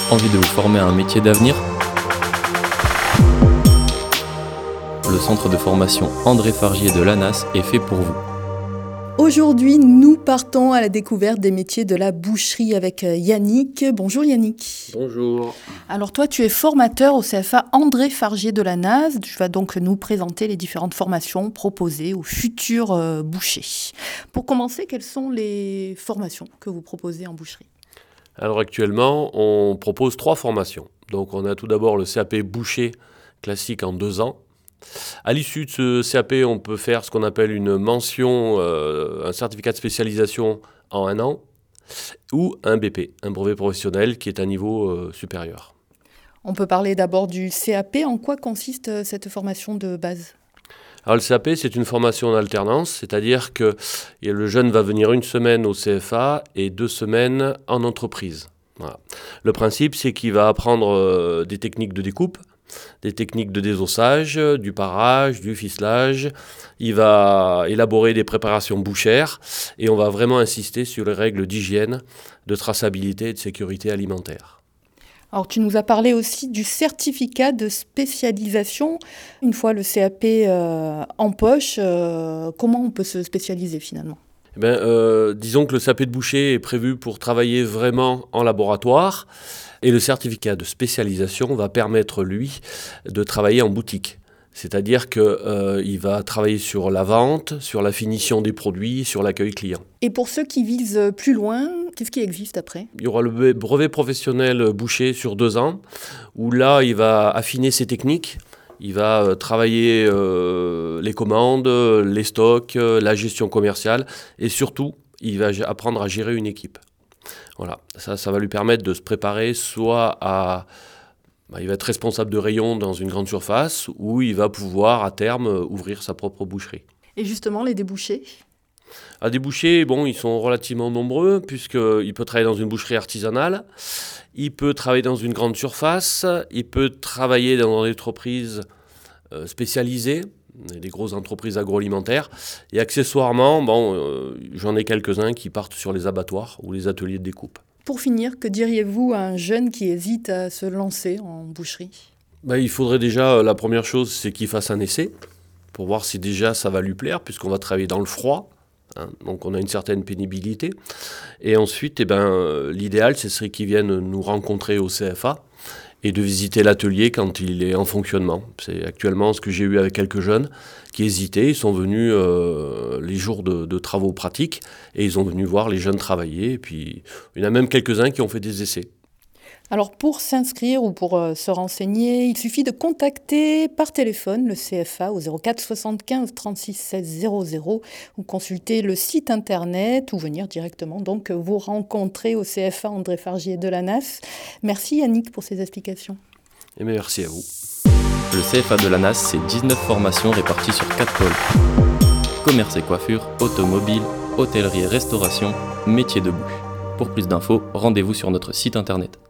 Envie de vous former à un métier d'avenir ? Le centre de formation André Fargier de l'ANAS est fait pour vous. Aujourd'hui, nous partons à la découverte des métiers de la boucherie avec Yannick. Bonjour Yannick. Bonjour. Alors toi, tu es formateur au CFA André Fargier de l'ANAS. Tu vas donc nous présenter les différentes formations proposées aux futurs bouchers. Pour commencer, quelles sont les formations que vous proposez en boucherie ? Alors actuellement, on propose 3 formations. Donc on a tout d'abord le CAP boucher classique en 2 ans. À l'issue de ce CAP, on peut faire ce qu'on appelle une mention, un certificat de spécialisation en 1 an, ou un BP, un brevet professionnel qui est à niveau supérieur. On peut parler d'abord du CAP. En quoi consiste cette formation de base ? Alors le CAP, c'est une formation en alternance, c'est-à-dire que le jeune va venir 1 semaine au CFA et 2 semaines en entreprise. Voilà. Le principe, c'est qu'il va apprendre des techniques de découpe, des techniques de désossage, du parage, du ficelage. Il va élaborer des préparations bouchères et on va vraiment insister sur les règles d'hygiène, de traçabilité et de sécurité alimentaire. Alors, tu nous as parlé aussi du certificat de spécialisation. Une fois le CAP en poche, comment on peut se spécialiser finalement ? Disons que le CAP de boucher est prévu pour travailler vraiment en laboratoire et le certificat de spécialisation va permettre, lui, de travailler en boutique. C'est-à-dire qu'il va travailler sur la vente, sur la finition des produits, sur l'accueil client. Et pour ceux qui visent plus loin, qu'est-ce qui existe après ? Il y aura le brevet professionnel boucher sur 2 ans, où là, il va affiner ses techniques. Il va travailler les commandes, les stocks, la gestion commerciale et surtout, il va apprendre à gérer une équipe. Voilà, ça va lui permettre de se préparer soit à... il va être responsable de rayon dans une grande surface ou il va pouvoir à terme ouvrir sa propre boucherie. Et justement, les débouchés ? Des bouchers, ils sont relativement nombreux puisqu'il peut travailler dans une boucherie artisanale, il peut travailler dans une grande surface, il peut travailler dans des entreprises spécialisées, des grosses entreprises agroalimentaires. Et accessoirement, j'en ai quelques-uns qui partent sur les abattoirs ou les ateliers de découpe. Pour finir, que diriez-vous à un jeune qui hésite à se lancer en boucherie ? Il faudrait déjà, la première chose, c'est qu'il fasse un essai pour voir si déjà ça va lui plaire puisqu'on va travailler dans le froid. Donc on a une certaine pénibilité. Et ensuite, l'idéal, ce serait qu'ils viennent nous rencontrer au CFA et de visiter l'atelier quand il est en fonctionnement. C'est actuellement ce que j'ai eu avec quelques jeunes qui hésitaient. Ils sont venus les jours de travaux pratiques et ils ont venu voir les jeunes travailler. Et puis, il y en a même quelques-uns qui ont fait des essais. Alors pour s'inscrire ou pour se renseigner, il suffit de contacter par téléphone le CFA au 04 75 36 16 00 ou consulter le site internet ou venir directement donc vous rencontrer au CFA André Fargier de l'ANAS. Merci Yannick pour ces explications. Et merci à vous. Le CFA de l'ANAS, c'est 19 formations réparties sur 4 pôles. Commerce et coiffure, automobile, hôtellerie et restauration, métier de bouche. Pour plus d'infos, rendez-vous sur notre site internet.